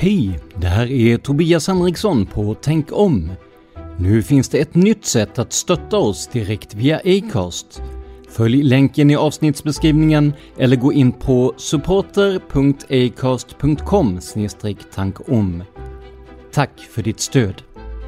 Hej, det här är Tobias Henriksson på Tänk om. Nu finns det ett nytt sätt att stötta oss direkt via Acast. Följ länken i avsnittsbeskrivningen eller gå in på supporter.acast.com/tankom. Tack för ditt stöd.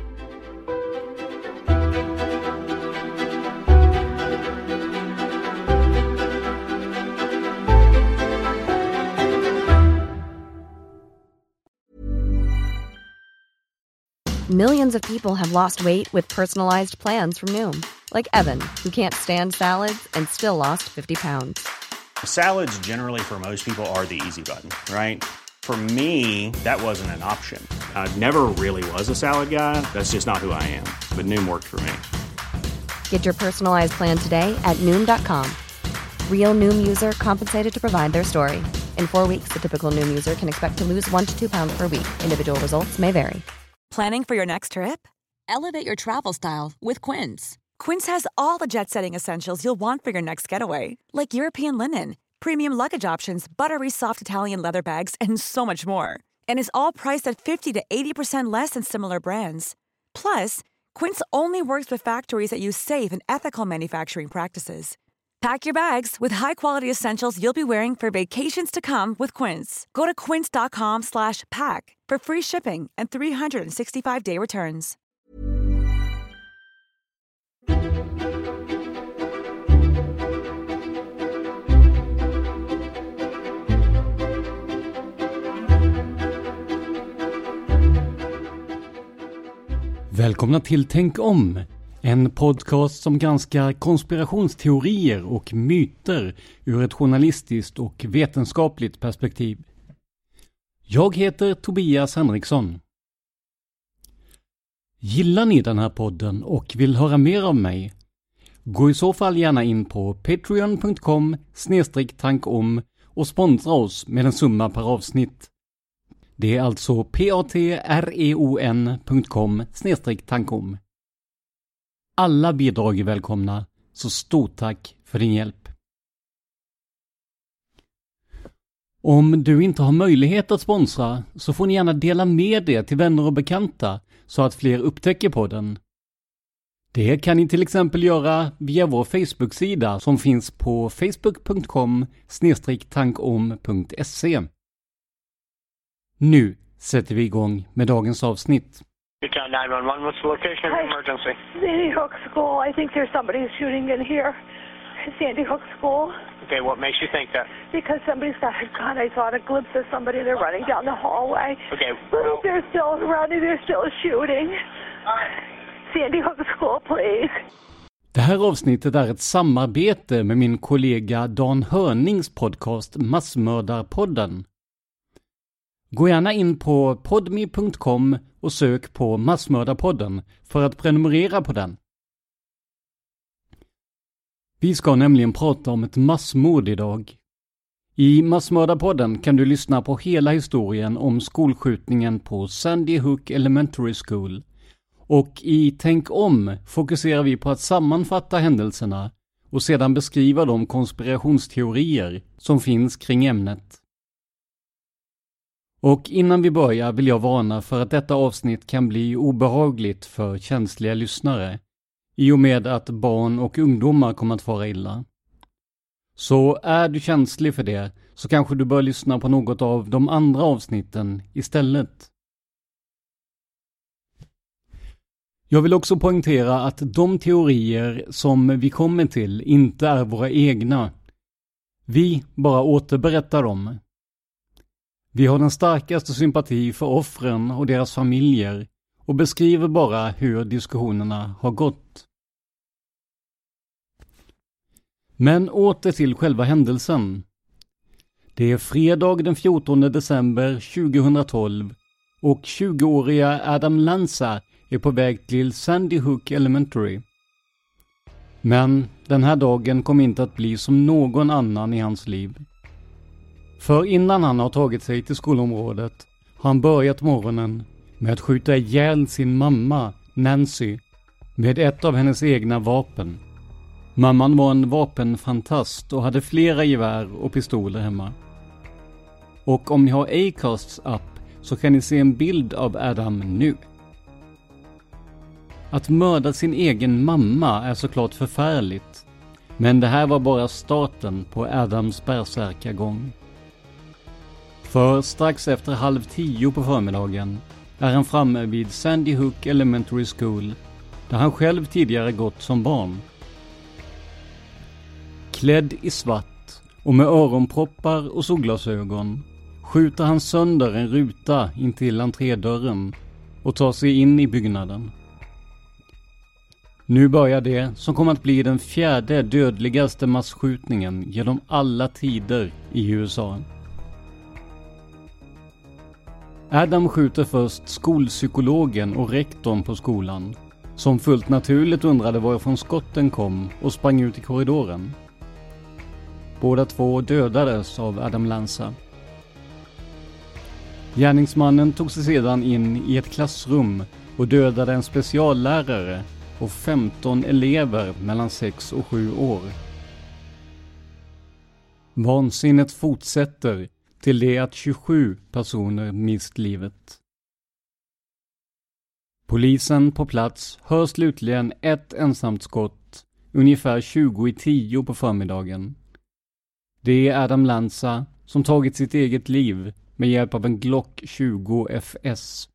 Millions of people have lost weight with personalized plans from Noom. Like Evan, who can't stand salads and still lost 50 pounds. Salads generally for most people are the easy button, right? For me, that wasn't an option. I never really was a salad guy. That's just not who I am. But Noom worked for me. Get your personalized plan today at Noom.com. Real Noom user compensated to provide their story. In 4 weeks, the typical Noom user can expect to lose 1 to 2 pounds per week. Individual results may vary. Planning for your next trip? Elevate your travel style with Quince. Quince has all the jet-setting essentials you'll want for your next getaway, like European linen, premium luggage options, buttery soft Italian leather bags, and so much more. And is all priced at 50 to 80% less than similar brands. Plus, Quince only works with factories that use safe and ethical manufacturing practices. Pack your bags with high-quality essentials you'll be wearing for vacations to come with Quince. Go to quince.com/pack for free shipping and 365-day returns. Välkomna till Tänk om, en podcast som granskar konspirationsteorier och myter ur ett journalistiskt och vetenskapligt perspektiv. Jag heter Tobias Henriksson. Gillar ni den här podden och vill höra mer av mig? Gå i så fall gärna in på patreon.com/tankom och sponsra oss med en summa per avsnitt. Det är alltså patreon.com/tankom. Alla bidrag är välkomna, så stort tack för din hjälp. Om du inte har möjlighet att sponsra så får ni gärna dela med det till vänner och bekanta så att fler upptäcker podden. Det kan ni till exempel göra via vår Facebook-sida som finns på facebook.com/tankom.se. Nu sätter vi igång med dagens avsnitt. Newtown 911, what's the location of the emergency? Sandy Hook School. I think there's somebody shooting in here. Sandy Hook School. Okay, what makes you think that? Because somebody's got a gun. I saw a glimpse of somebody. They're running down the hallway. Okay. They're still running. They're still shooting. Sandy Hook School, please. Det här avsnittet är ett samarbete med min kollega Dan Hörnings podcast Massmördarpodden. Gå gärna in på podme.com och sök på Massmördarpodden för att prenumerera på den. Vi ska nämligen prata om ett massmord idag. I Massmördarpodden kan du lyssna på hela historien om skolskjutningen på Sandy Hook Elementary School. Och i Tänk om fokuserar vi på att sammanfatta händelserna och sedan beskriva de konspirationsteorier som finns kring ämnet. Och innan vi börjar vill jag varna för att detta avsnitt kan bli obehagligt för känsliga lyssnare i och med att barn och ungdomar kommer att fara illa. Så är du känslig för det så kanske du bör lyssna på något av de andra avsnitten istället. Jag vill också poängtera att de teorier som vi kommer till inte är våra egna. Vi bara återberättar dem. Vi har den starkaste sympati för offren och deras familjer och beskriver bara hur diskussionerna har gått. Men åter till själva händelsen. Det är fredag den 14 december 2012 och 20-åriga Adam Lanza är på väg till Sandy Hook Elementary. Men den här dagen kommer inte att bli som någon annan i hans liv. För innan han har tagit sig till skolområdet har han börjat morgonen med att skjuta ihjäl sin mamma, Nancy, med ett av hennes egna vapen. Mamman var en vapenfantast och hade flera gevär och pistoler hemma. Och om ni har Acasts app så kan ni se en bild av Adam nu. Att mörda sin egen mamma är såklart förfärligt, men det här var bara starten på Adams bärsärkagång. För strax efter 9:30 på förmiddagen är han framme vid Sandy Hook Elementary School, där han själv tidigare gått som barn. Klädd i svart och med öronproppar och solglasögon skjuter han sönder en ruta intill entrédörren och tar sig in i byggnaden. Nu börjar det som kommer att bli den 4:e dödligaste massskjutningen genom alla tider i USA. Adam skjuter först skolpsykologen och rektorn på skolan, som fullt naturligt undrade varifrån skotten kom och sprang ut i korridoren. Båda två dödades av Adam Lanza. Gärningsmannen tog sig sedan in i ett klassrum och dödade en speciallärare och 15 elever mellan 6 och 7 år. Vansinnet fortsätter till det att 27 personer mist livet. Polisen på plats hör slutligen ett ensamt skott ungefär 20:10 på förmiddagen. Det är Adam Lanza som tagit sitt eget liv med hjälp av en Glock 20 FS.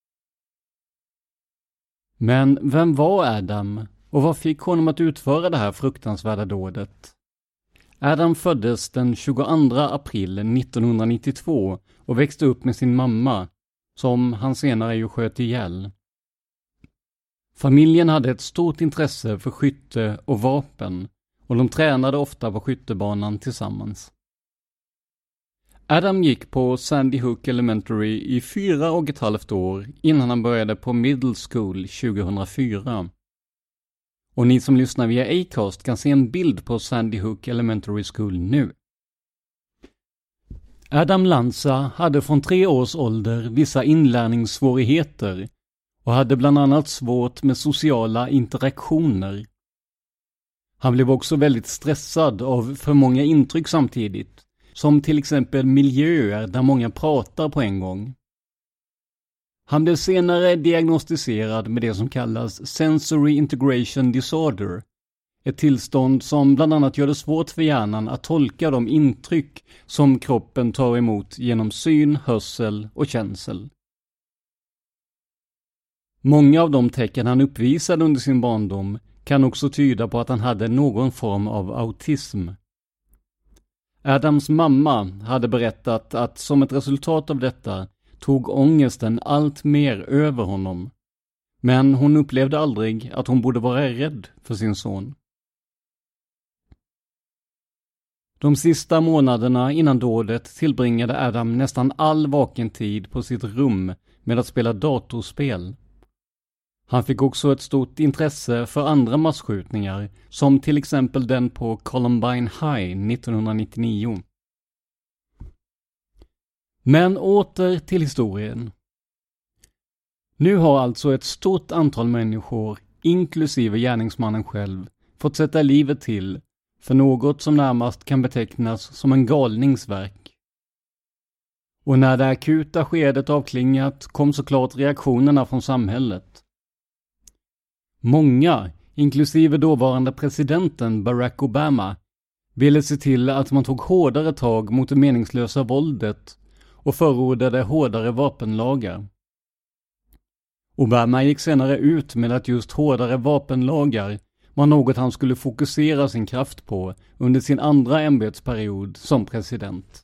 Men vem var Adam och vad fick honom att utföra det här fruktansvärda dådet? Adam föddes den 22 april 1992 och växte upp med sin mamma, som han senare ju sköt ihjäl. Familjen hade ett stort intresse för skytte och vapen och de tränade ofta på skyttebanan tillsammans. Adam gick på Sandy Hook Elementary i 4,5 år innan han började på Middle School 2004. Och ni som lyssnar via Acast kan se en bild på Sandy Hook Elementary School nu. Adam Lanza hade från 3 års ålder vissa inlärningssvårigheter och hade bland annat svårt med sociala interaktioner. Han blev också väldigt stressad av för många intryck samtidigt, som till exempel miljöer där många pratar på en gång. Han blev senare diagnostiserad med det som kallas Sensory Integration Disorder, ett tillstånd som bland annat gör det svårt för hjärnan att tolka de intryck som kroppen tar emot genom syn, hörsel och känsel. Många av de tecken han uppvisade under sin barndom kan också tyda på att han hade någon form av autism. Adams mamma hade berättat att som ett resultat av detta tog ångesten allt mer över honom. Men hon upplevde aldrig att hon borde vara rädd för sin son. De sista månaderna innan dådet tillbringade Adam nästan all vaken tid på sitt rum med att spela datorspel. Han fick också ett stort intresse för andra massskjutningar, som till exempel den på Columbine High 1999. Men åter till historien. Nu har alltså ett stort antal människor, inklusive gärningsmannen själv, fått sätta livet till för något som närmast kan betecknas som en galningsverk. Och när det akuta skedet avklingat kom såklart reaktionerna från samhället. Många, inklusive dåvarande presidenten Barack Obama, ville se till att man tog hårdare tag mot det meningslösa våldet och förordade hårdare vapenlagar. Obama gick senare ut med att just hårdare vapenlagar var något han skulle fokusera sin kraft på under sin andra ämbetsperiod som president.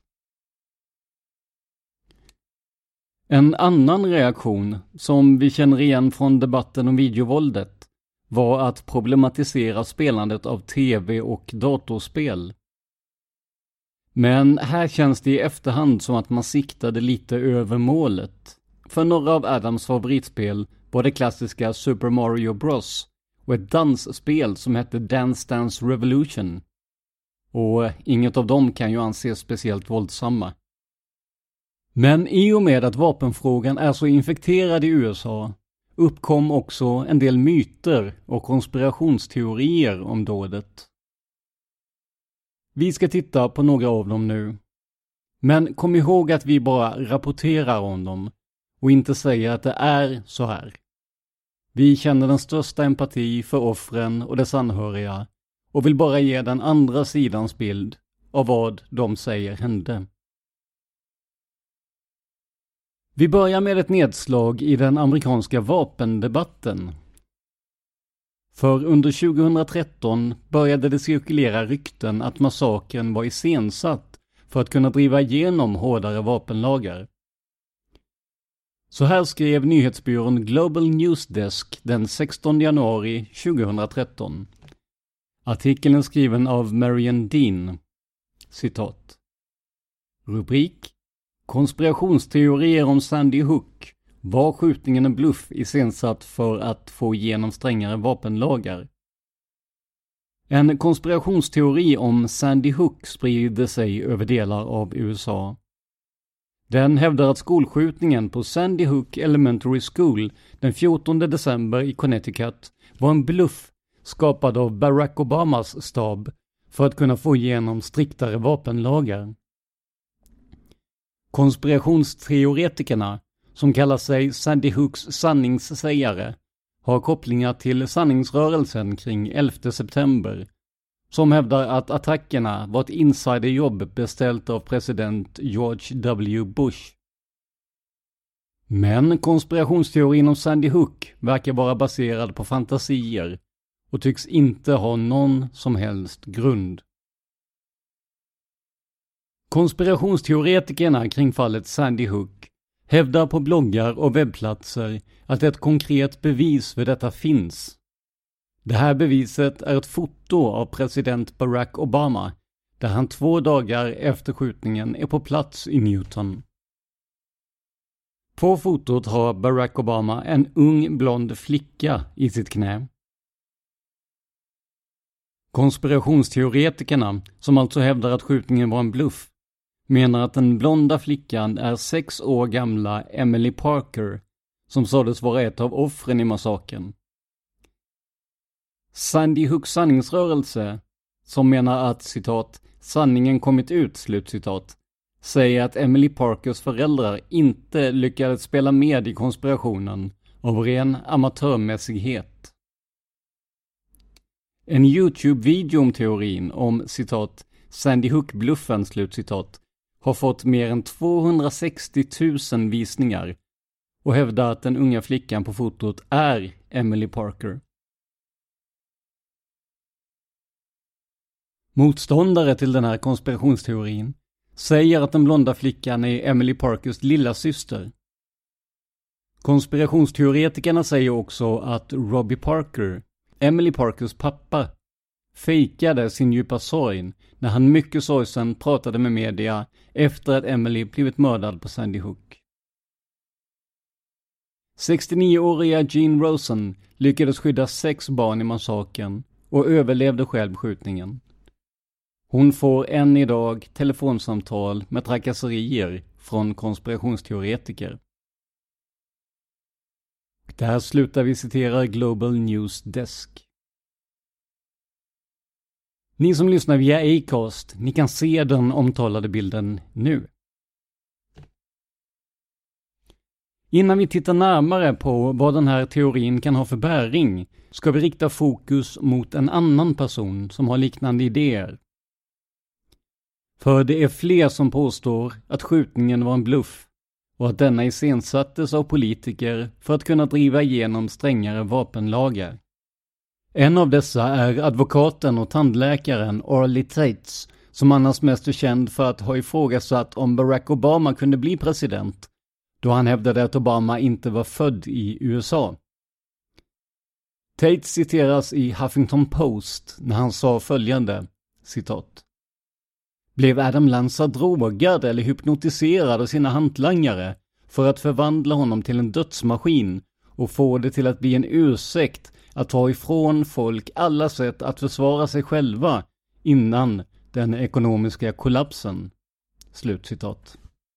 En annan reaktion som vi känner igen från debatten om videovåldet var att problematisera spelandet av tv- och datorspel. Men här känns det i efterhand som att man siktade lite över målet. För några av Adams favoritspel var det klassiska Super Mario Bros. Och ett dansspel som hette Dance Dance Revolution. Och inget av dem kan ju anses speciellt våldsamma. Men i och med att vapenfrågan är så infekterad i USA uppkom också en del myter och konspirationsteorier om dådet. Vi ska titta på några av dem nu. Men kom ihåg att vi bara rapporterar om dem och inte säger att det är så här. Vi känner den största empati för offren och dess anhöriga och vill bara ge den andra sidans bild av vad de säger hände. Vi börjar med ett nedslag i den amerikanska vapendebatten. För under 2013 började det cirkulera rykten att massakern var iscensatt för att kunna driva igenom hårdare vapenlagar. Så här skrev nyhetsbyrån Global News Desk den 16 januari 2013. Artikeln är skriven av Marian Dean. Citat. Rubrik: Konspirationsteorier om Sandy Hook. Var skjutningen en bluff iscensatt för att få igenom strängare vapenlagar? En konspirationsteori om Sandy Hook sprider sig över delar av USA. Den hävdar att skolskjutningen på Sandy Hook Elementary School den 14 december i Connecticut var en bluff skapad av Barack Obamas stab för att kunna få igenom striktare vapenlagar. Konspirationsteoretikerna, som kallar sig Sandy Hooks sanningssägare, har kopplingar till sanningsrörelsen kring 11 september, som hävdar att attackerna var ett insiderjobb beställt av president George W. Bush. Men konspirationsteorin om Sandy Hook verkar vara baserad på fantasier och tycks inte ha någon som helst grund. Konspirationsteoretikerna kring fallet Sandy Hook hävdar på bloggar och webbplatser att ett konkret bevis för detta finns. Det här beviset är ett foto av president Barack Obama där han 2 dagar efter skjutningen är på plats i Newton. På fotot har Barack Obama en ung blond flicka i sitt knä. Konspirationsteoretikerna, som alltså hävdar att skjutningen var en bluff, menar att den blonda flickan är 6 år gamla Emily Parker, som sades vara ett av offren i massakern. Sandy Hooks sanningsrörelse, som menar att, citat, sanningen kommit ut, slutcitat, säger att Emily Parkers föräldrar inte lyckades spela med i konspirationen av ren amatörmässighet. En YouTube-video om teorin om, citat, Sandy Hook-bluffen, slutcitat, har fått mer än 260 000 visningar och hävdar att den unga flickan på fotot är Emily Parker. Motståndare till den här konspirationsteorin säger att den blonda flickan är Emily Parkers lilla syster. Konspirationsteoretikerna säger också att Robbie Parker, Emily Parkers pappa, fejkade sin djupa sorg när han mycket sorgsen pratade med media efter att Emily blivit mördad på Sandy Hook. 69-åriga Jean Rosen lyckades skydda 6 barn i massakern och överlevde själv skjutningen. Hon får än idag telefonsamtal med trakasserier från konspirationsteoretiker. Där slutar vi citera Global News Desk. Ni som lyssnar via Acast, ni kan se den omtalade bilden nu. Innan vi tittar närmare på vad den här teorin kan ha för bäring ska vi rikta fokus mot en annan person som har liknande idéer. För det är fler som påstår att skjutningen var en bluff och att denna iscensattes av politiker för att kunna driva igenom strängare vapenlagar. En av dessa är advokaten och tandläkaren Arlie Tates, som annars mest är känd för att ha ifrågasatt om Barack Obama kunde bli president, då han hävdade att Obama inte var född i USA. Tate citeras i Huffington Post när han sa följande, citat: Blev Adam Lanza drogad eller hypnotiserad av sina hantlangare för att förvandla honom till en dödsmaskin och få det till att bli en ursäkt att ta ifrån folk alla sätt att försvara sig själva innan den ekonomiska kollapsen? Slutcitat.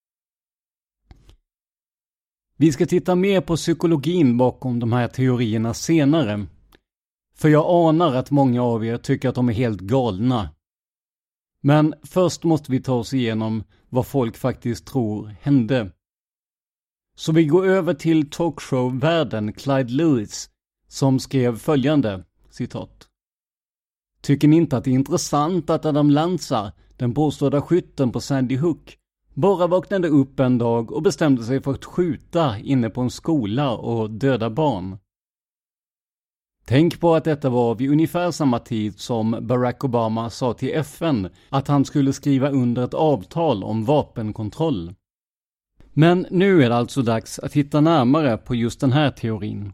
Vi ska titta mer på psykologin bakom de här teorierna senare. För jag anar att många av er tycker att de är helt galna. Men först måste vi ta oss igenom vad folk faktiskt tror hände. Så vi går över till talkshow-värden Clyde Lewis som skrev följande, citat. Tycker ni inte att det är intressant att Adam Lanza, den påstådda skytten på Sandy Hook, bara vaknade upp en dag och bestämde sig för att skjuta inne på en skola och döda barn? Tänk på att detta var vid ungefär samma tid som Barack Obama sa till FN att han skulle skriva under ett avtal om vapenkontroll. Men nu är det alltså dags att titta närmare på just den här teorin.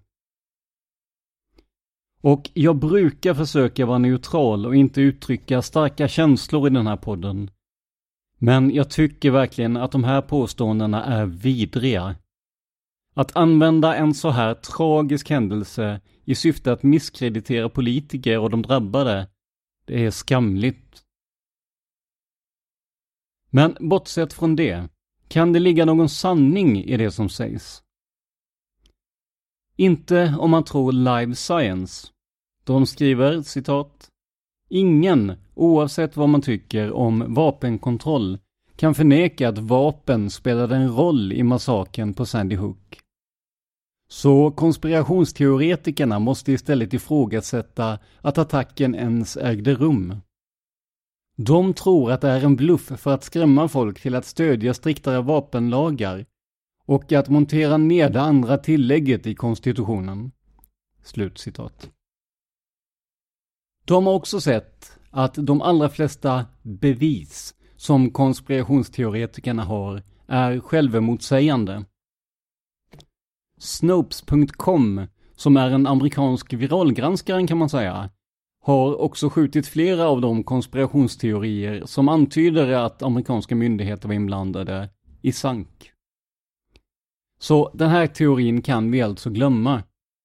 Och jag brukar försöka vara neutral och inte uttrycka starka känslor i den här podden. Men jag tycker verkligen att de här påståendena är vidriga. Att använda en så här tragisk händelse i syfte att misskreditera politiker och de drabbade, det är skamligt. Men bortsett från det, kan det ligga någon sanning i det som sägs? Inte om man tror Live Science. De skriver, citat, ingen, oavsett vad man tycker om vapenkontroll, kan förneka att vapen spelade en roll i massakern på Sandy Hook. Så konspirationsteoretikerna måste istället ifrågasätta att attacken ens ägde rum. De tror att det är en bluff för att skrämma folk till att stödja striktare vapenlagar och att montera ner det andra tillägget i konstitutionen. Slutcitat. De har också sett att de allra flesta bevis som konspirationsteoretikerna har är självemotsägande. Snopes.com, som är en amerikansk viralgranskare kan man säga, har också skjutit flera av de konspirationsteorier som antyder att amerikanska myndigheter var inblandade i sank. Så den här teorin kan vi alltså glömma.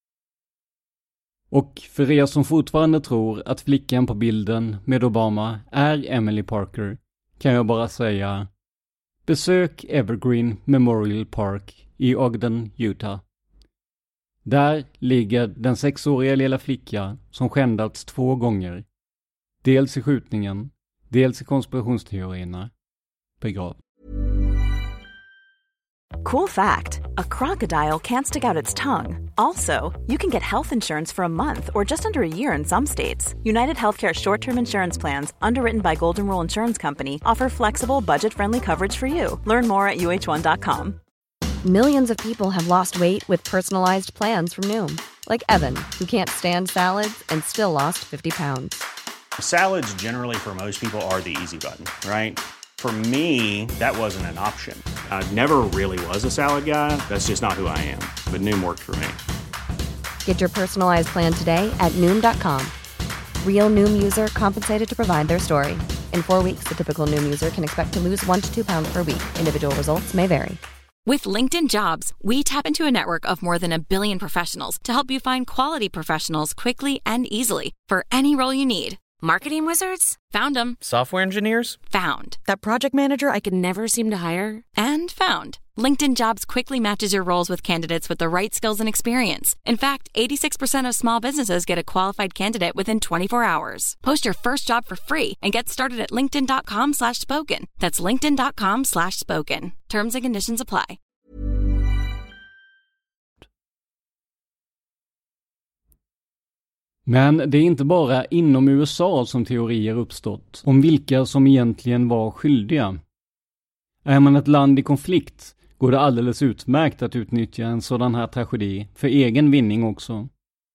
Och för er som fortfarande tror att flickan på bilden med Obama är Emily Parker kan jag bara säga: besök Evergreen Memorial Park i Ogden, Utah. Där ligger den 6-åriga lilla flicka som skändats 2 gånger. Dels i skjutningen, dels i konspirationsteorierna. Begravd. Cool fact, a crocodile can't stick out its tongue. Also, you can get health insurance for a month or just under a year in some states. United Healthcare short-term insurance plans, underwritten by Golden Rule Insurance Company, offer flexible, budget-friendly coverage for you. Learn more at uh1.com. Millions of people have lost weight with personalized plans from Noom. Like Evan, who can't stand salads and still lost 50 pounds. Salads generally for most people are the easy button, right? For me, that wasn't an option. I never really was a salad guy. That's just not who I am. But Noom worked for me. Get your personalized plan today at Noom.com. Real Noom user compensated to provide their story. In 4 weeks, the typical Noom user can expect to lose 1 to 2 pounds per week. Individual results may vary. With LinkedIn Jobs, we tap into a network of more than 1 billion professionals to help you find quality professionals quickly and easily for any role you need. Marketing wizards? Found them. Software engineers? Found. That project manager I could never seem to hire? And found. LinkedIn Jobs quickly matches your roles with candidates with the right skills and experience. In fact, 86% of small businesses get a qualified candidate within 24 hours. Post your first job for free and get started at linkedin.com/spoken. That's linkedin.com/spoken. Terms and conditions apply. Men det är inte bara inom USA som teorier uppstått om vilka som egentligen var skyldiga. Är man ett land i konflikt går det alldeles utmärkt att utnyttja en sådan här tragedi för egen vinning också.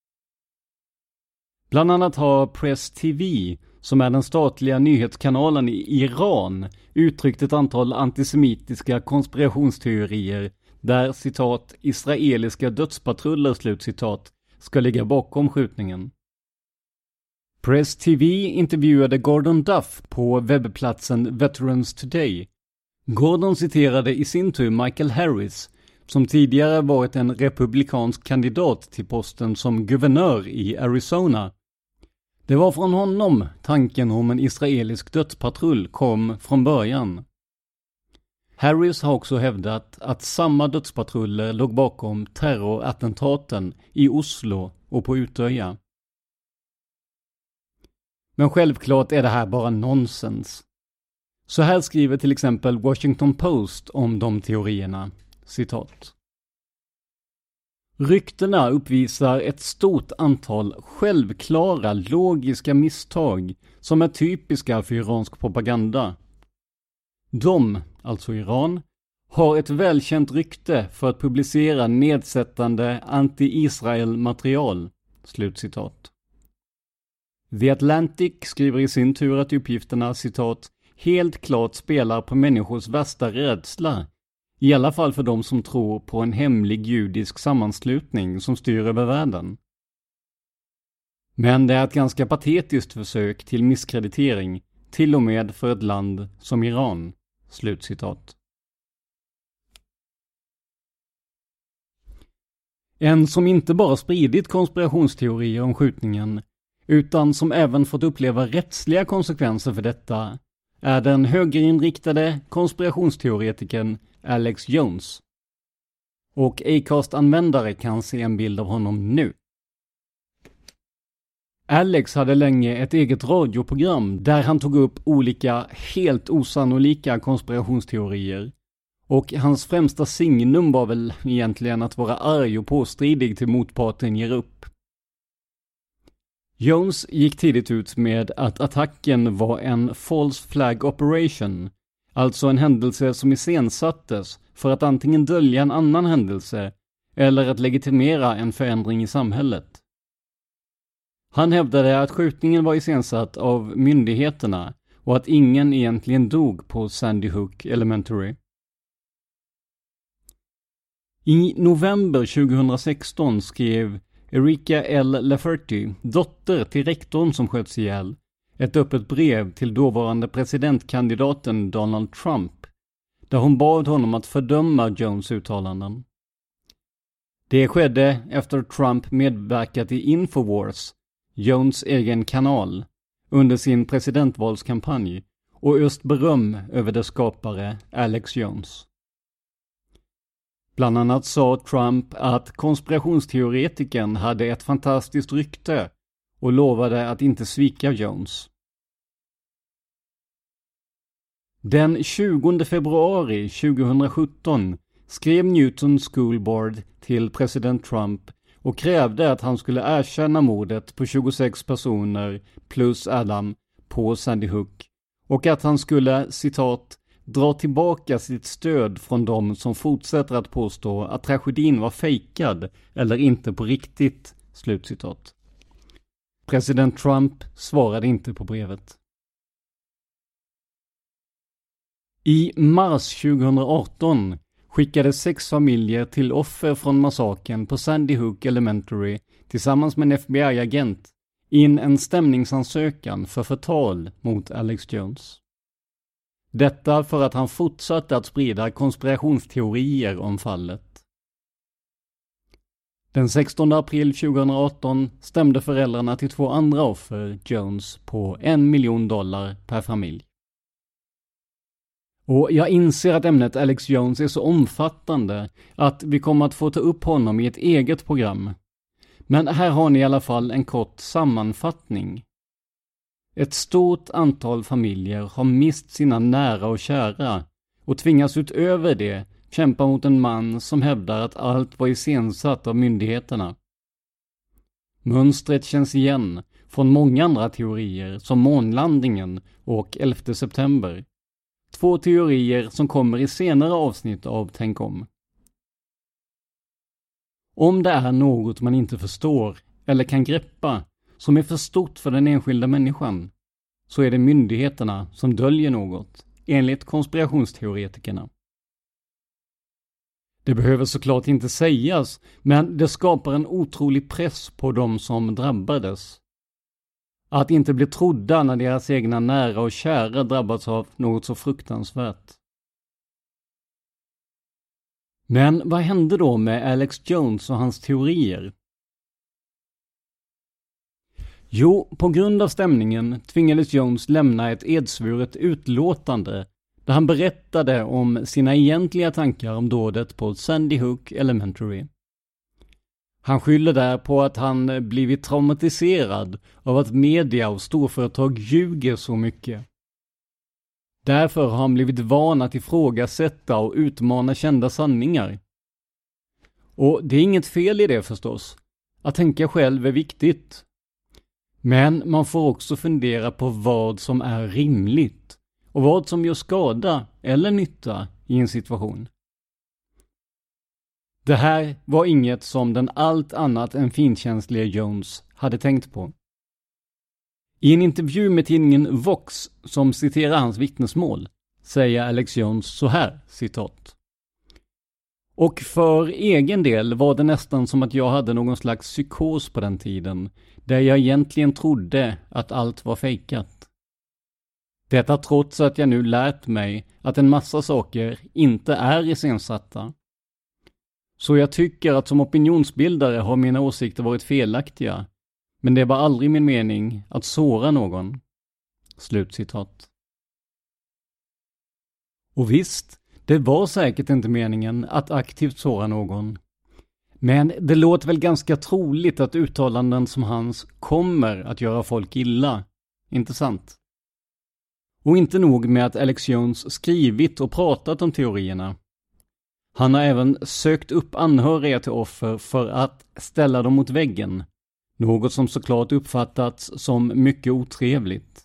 Bland annat har Press TV, som är den statliga nyhetskanalen i Iran, uttryckt ett antal antisemitiska konspirationsteorier där, citat, israeliska dödspatruller, slutcitat, ska ligga bakom skjutningen. Press TV intervjuade Gordon Duff på webbplatsen Veterans Today. Gordon citerade i sin tur Michael Harris, som tidigare varit en republikansk kandidat till posten som guvernör i Arizona. Det var från honom tanken om en israelisk dödspatrull kom från början. Harris har också hävdat att samma dödspatruller låg bakom terrorattentaten i Oslo och på Utöja. Men självklart är det här bara nonsens. Så här skriver till exempel Washington Post om de teorierna, citat. Ryktena uppvisar ett stort antal självklara logiska misstag som är typiska för iransk propaganda. De, alltså Iran, har ett välkänt rykte för att publicera nedsättande anti-Israel material. Slutcitat. The Atlantic skriver i sin tur att uppgifterna, citat, helt klart spelar på människors värsta rädsla. I alla fall för de som tror på en hemlig judisk sammanslutning som styr över världen. Men det är ett ganska patetiskt försök till misskreditering, till och med för ett land som Iran. Slutcitat. En som inte bara spridit konspirationsteorier om skjutningen, utan som även fått uppleva rättsliga konsekvenser för detta, är den högerinriktade konspirationsteoretikern Alex Jones. Och Acast-användare kan se en bild av honom nu. Alex hade länge ett eget radioprogram där han tog upp olika helt osannolika konspirationsteorier. Och hans främsta signum var väl egentligen att vara arg och påstridig till motparten ger upp. Jones gick tidigt ut med att attacken var en false flag operation, alltså en händelse som iscensattes för att antingen dölja en annan händelse eller att legitimera en förändring i samhället. Han hävdade att skjutningen var iscensatt av myndigheterna och att ingen egentligen dog på Sandy Hook Elementary. I november 2016 skrev Erika L. Lafferty, dotter till rektorn som sköts ihjäl, ett öppet brev till dåvarande presidentkandidaten Donald Trump, där hon bad honom att fördöma Jones uttalanden. Det skedde efter Trump medverkat i Infowars, Jones egen kanal, under sin presidentvalskampanj och öst beröm över dess skapare Alex Jones. Bland annat sa Trump att konspirationsteoretikern hade ett fantastiskt rykte och lovade att inte svika Jones. Den 20 februari 2017 skrev Newton School Board till president Trump och krävde att han skulle erkänna mordet på 26 personer plus Adam på Sandy Hook och att han skulle, citat, dra tillbaka sitt stöd från dem som fortsätter att påstå att tragedin var fejkad eller inte på riktigt, slutcitat. President Trump svarade inte på brevet. I mars 2018 skickade 6 familjer till offer från massakern på Sandy Hook Elementary tillsammans med en FBI-agent in en stämningsansökan för förtal mot Alex Jones. Detta för att han fortsatte att sprida konspirationsteorier om fallet. Den 16 april 2018 stämde föräldrarna till 2 andra offer, Jones, på $1 miljon per familj. Och jag inser att ämnet Alex Jones är så omfattande att vi kommer att få ta upp honom i ett eget program. Men här har ni i alla fall en kort sammanfattning. Ett stort antal familjer har mist sina nära och kära och tvingas utöver det kämpa mot en man som hävdar att allt var iscensatt av myndigheterna. Mönstret känns igen från många andra teorier som månlandningen och 11 september. 2 teorier som kommer i senare avsnitt av Tänk om. Om det är något man inte förstår eller kan greppa som är för stort för den enskilda människan, så är det myndigheterna som döljer något, enligt konspirationsteoretikerna. Det behöver såklart inte sägas, men det skapar en otrolig press på de som drabbades. Att inte bli trodda när deras egna nära och kära drabbats av något så fruktansvärt. Men vad hände då med Alex Jones och hans teorier? Jo, på grund av stämningen tvingades Jones lämna ett edsvuret utlåtande där han berättade om sina egentliga tankar om dådet på Sandy Hook Elementary. Han skyller där på att han blivit traumatiserad av att media och storföretag ljuger så mycket. Därför har han blivit van att ifrågasätta och utmana kända sanningar. Och det är inget fel i det förstås. Att tänka själv är viktigt. Men man får också fundera på vad som är rimligt och vad som gör skada eller nytta i en situation. Det här var inget som den allt annat än finkänsliga Jones hade tänkt på. I en intervju med tidningen Vox som citerar hans vittnesmål säger Alex Jones så här, citat. Och för egen del var det nästan som att jag hade någon slags psykos på den tiden, där jag egentligen trodde att allt var fejkat. Detta trots att jag nu lärt mig att en massa saker inte är iscensatta. Så jag tycker att som opinionsbildare har mina åsikter varit felaktiga, men det var aldrig min mening att såra någon. Slutcitat. Och visst, det var säkert inte meningen att aktivt såra någon. Men det låter väl ganska troligt att uttalanden som hans kommer att göra folk illa, inte sant? Och inte nog med att Alex Jones skrivit och pratat om teorierna. Han har även sökt upp anhöriga till offer för att ställa dem mot väggen. Något som såklart uppfattats som mycket otrevligt.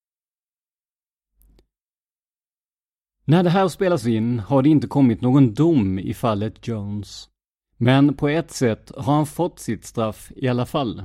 När det här spelas in har det inte kommit någon dom i fallet Jones. Men på ett sätt har han fått sitt straff i alla fall.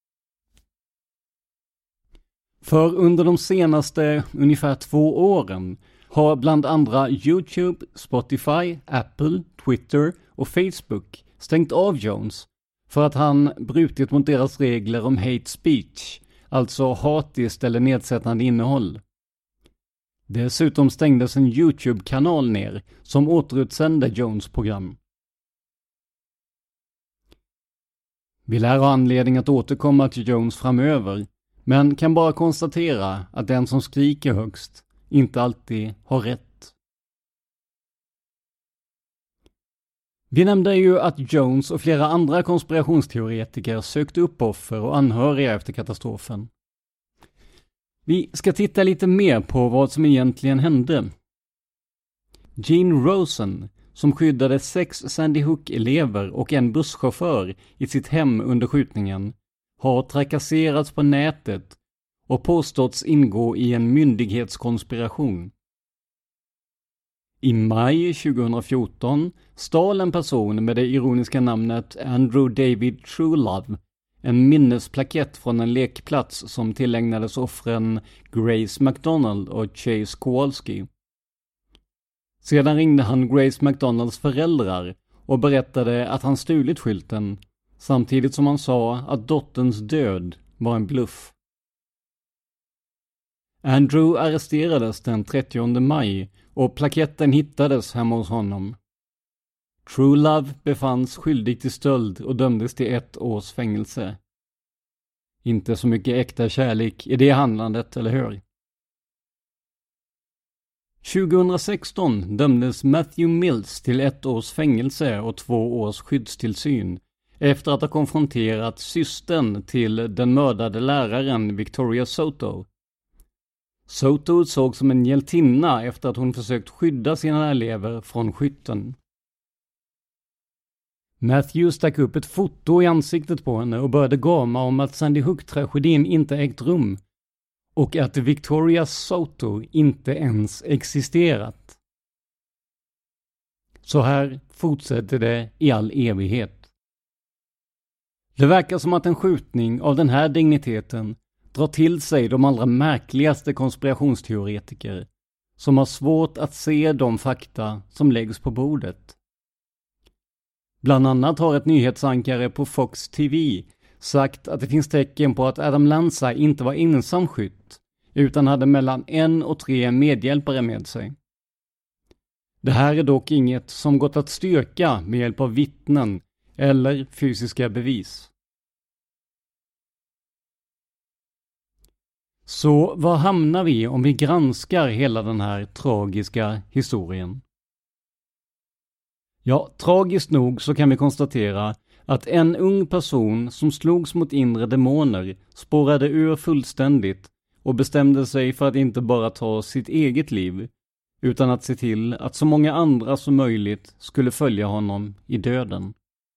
För under de senaste ungefär 2 åren har bland andra YouTube, Spotify, Apple, Twitter och Facebook stängt av Jones för att han brutit mot deras regler om hate speech, alltså hatiskt eller nedsättande innehåll. Dessutom stängdes en YouTube-kanal ner som återutsände Jones program. Vi lär ha anledning att återkomma till Jones framöver, men kan bara konstatera att den som skriker högst inte alltid har rätt. Vi nämnde ju att Jones och flera andra konspirationsteoretiker sökte upp offer och anhöriga efter katastrofen. Vi ska titta lite mer på vad som egentligen hände. Gene Rosen, som skyddade 6 Sandy Hook-elever och en busschaufför i sitt hem under skjutningen, har trakasserats på nätet och påståtts ingå i en myndighetskonspiration. I maj 2014 stal en person med det ironiska namnet Andrew David Truelove en minnesplakett från en lekplats som tillägnades offren Grace McDonald och Chase Kowalski. Sedan ringde han Grace McDonalds föräldrar och berättade att han stulit skylten, samtidigt som han sa att dotterns död var en bluff. Andrew arresterades den 30 maj och plaketten hittades hemma hos honom. Truelove befanns skyldig till stöld och dömdes till 1 års fängelse. Inte så mycket äkta kärlek i det handlandet, eller hur? 2016 dömdes Matthew Mills till 1 års fängelse och 2 års skyddstillsyn efter att ha konfronterat systern till den mördade läraren Victoria Soto. Soto såg som en hjältinna efter att hon försökt skydda sina elever från skytten. Matthew stack upp ett foto i ansiktet på henne och började gama om att Sandy Hook-tragedin inte ägt rum och att Victoria Soto inte ens existerat. Så här fortsätter det i all evighet. Det verkar som att en skjutning av den här digniteten drar till sig de allra märkligaste konspirationsteoretiker som har svårt att se de fakta som läggs på bordet. Bland annat har ett nyhetsankare på Fox TV sagt att det finns tecken på att Adam Lanza inte var ensam skytt utan hade mellan 1 och 3 medhjälpare med sig. Det här är dock inget som gått att styrka med hjälp av vittnen eller fysiska bevis. Så var hamnar vi om vi granskar hela den här tragiska historien? Ja, tragiskt nog så kan vi konstatera att en ung person som slogs mot inre demoner spårade ur fullständigt och bestämde sig för att inte bara ta sitt eget liv utan att se till att så många andra som möjligt skulle följa honom i döden.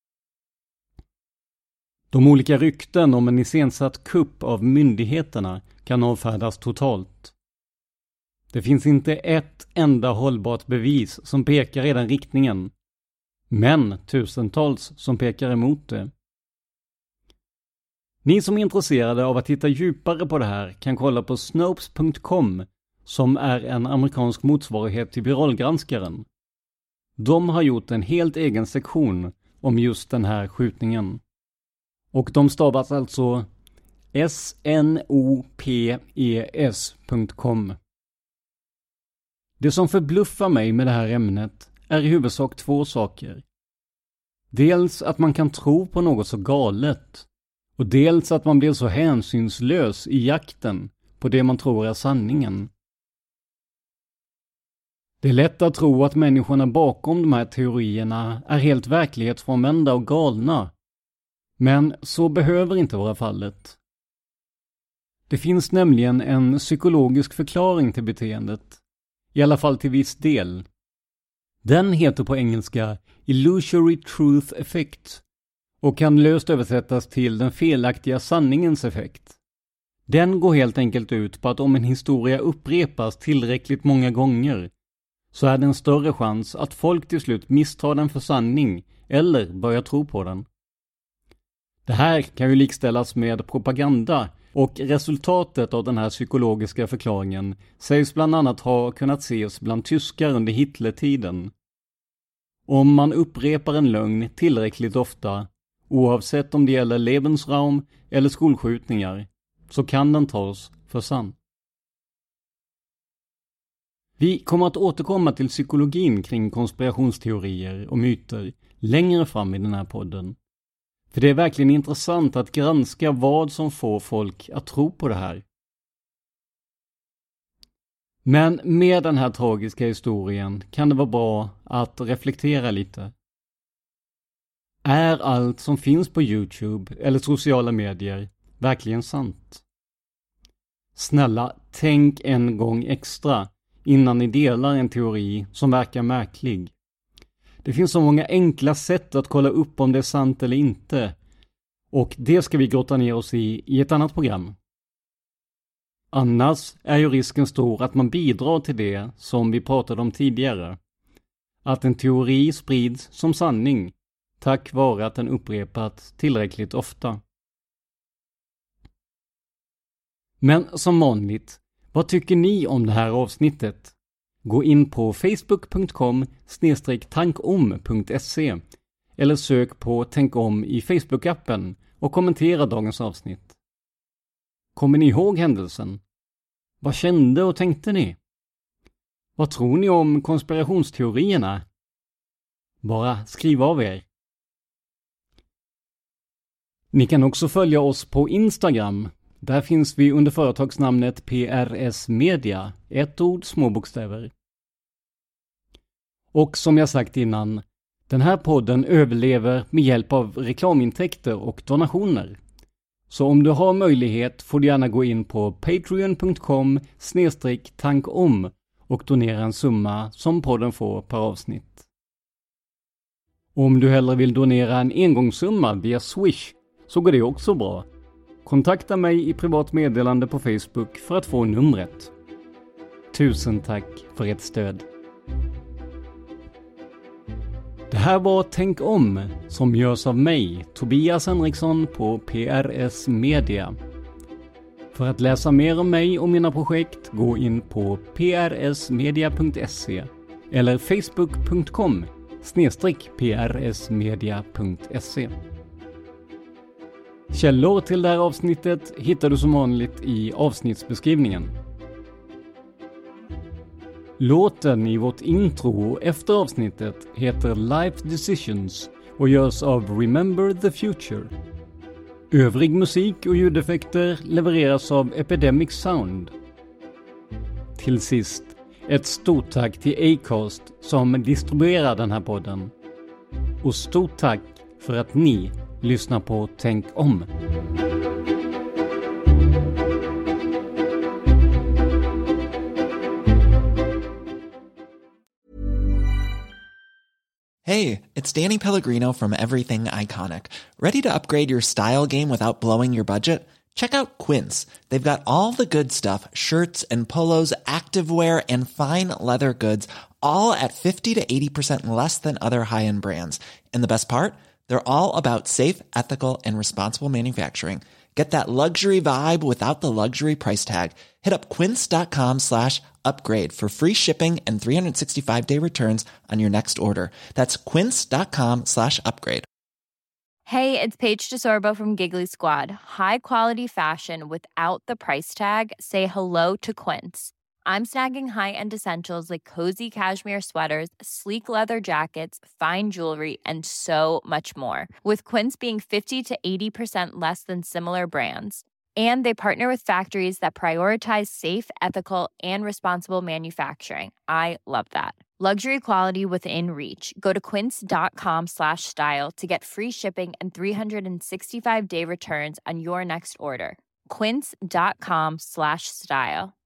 De olika rykten om en iscensatt kupp av myndigheterna kan avfärdas totalt. Det finns inte ett enda hållbart bevis som pekar i den riktningen, men tusentals som pekar emot det. Ni som är intresserade av att titta djupare på det här kan kolla på Snopes.com, som är en amerikansk motsvarighet till Birolgranskaren. De har gjort en helt egen sektion om just den här skjutningen. Och de stavas alltså snopes.com. Det som förbluffar mig med det här ämnet är i huvudsak två saker. Dels att man kan tro på något så galet, och dels att man blir så hänsynslös i jakten på det man tror är sanningen. Det är lätt att tro att människorna bakom de här teorierna är helt verklighetsfrånvända och galna. Men så behöver inte vara fallet. Det finns nämligen en psykologisk förklaring till beteendet, i alla fall till viss del. Den heter på engelska Illusory Truth Effect och kan löst översättas till den felaktiga sanningens effekt. Den går helt enkelt ut på att om en historia upprepas tillräckligt många gånger så är det en större chans att folk till slut misstar den för sanning eller börjar tro på den. Det här kan ju likställas med propaganda, och resultatet av den här psykologiska förklaringen sägs bland annat ha kunnat ses bland tyskar under Hitlertiden. Om man upprepar en lögn tillräckligt ofta, oavsett om det gäller Lebensraum eller skolskjutningar, så kan den tas för sann. Vi kommer att återkomma till psykologin kring konspirationsteorier och myter längre fram i den här podden. För det är verkligen intressant att granska vad som får folk att tro på det här. Men med den här tragiska historien kan det vara bra att reflektera lite. Är allt som finns på YouTube eller sociala medier verkligen sant? Snälla, tänk en gång extra innan ni delar en teori som verkar märklig. Det finns så många enkla sätt att kolla upp om det är sant eller inte. Och det ska vi grotta ner oss i ett annat program. Annars är ju risken stor att man bidrar till det som vi pratade om tidigare. Att en teori sprids som sanning tack vare att den upprepats tillräckligt ofta. Men som vanligt, vad tycker ni om det här avsnittet? Gå in på facebook.com/tankom.se eller sök på Tänk om i Facebook-appen och kommentera dagens avsnitt. Kommer ni ihåg händelsen? Vad kände och tänkte ni? Vad tror ni om konspirationsteorierna? Bara skriv av er. Ni kan också följa oss på Instagram. Där finns vi under företagsnamnet PRS Media, ett ord, små bokstäver. Och som jag sagt innan, den här podden överlever med hjälp av reklamintäkter och donationer. Så om du har möjlighet får du gärna gå in på patreon.com/tankom och donera en summa som podden får per avsnitt. Om du hellre vill donera en engångssumma via Swish så går det också bra. Kontakta mig i privat meddelande på Facebook för att få numret. Tusen tack för ert stöd. Det här var Tänk om, som görs av mig, Tobias Henriksson på PRS Media. För att läsa mer om mig och mina projekt, gå in på prsmedia.se eller facebook.com/prsmedia.se. Källor till det här avsnittet hittar du som vanligt i avsnittsbeskrivningen. Låten i vårt intro efter avsnittet heter Life Decisions och görs av Remember the Future. Övrig musik och ljudeffekter levereras av Epidemic Sound. Till sist, ett stort tack till Acast som distribuerar den här podden. Och stort tack för att ni lyssnar på Tänk om. Hey, it's Danny Pellegrino from Everything Iconic. Ready to upgrade your style game without blowing your budget? Check out Quince. They've got all the good stuff, shirts and polos, activewear, and fine leather goods, all at 50 to 80% less than other high-end brands. And the best part? They're all about safe, ethical, and responsible manufacturing. Get that luxury vibe without the luxury price tag. Hit up quince.com/upgrade for free shipping and 365-day returns on your next order. That's quince.com/upgrade. Hey, it's Paige DeSorbo from Giggly Squad. High quality fashion without the price tag. Say hello to Quince. I'm snagging high-end essentials like cozy cashmere sweaters, sleek leather jackets, fine jewelry, and so much more. With Quince being 50 to 80% less than similar brands. And they partner with factories that prioritize safe, ethical, and responsible manufacturing. I love that. Luxury quality within reach. Go to quince.com/style to get free shipping and 365-day returns on your next order. Quince.com/style.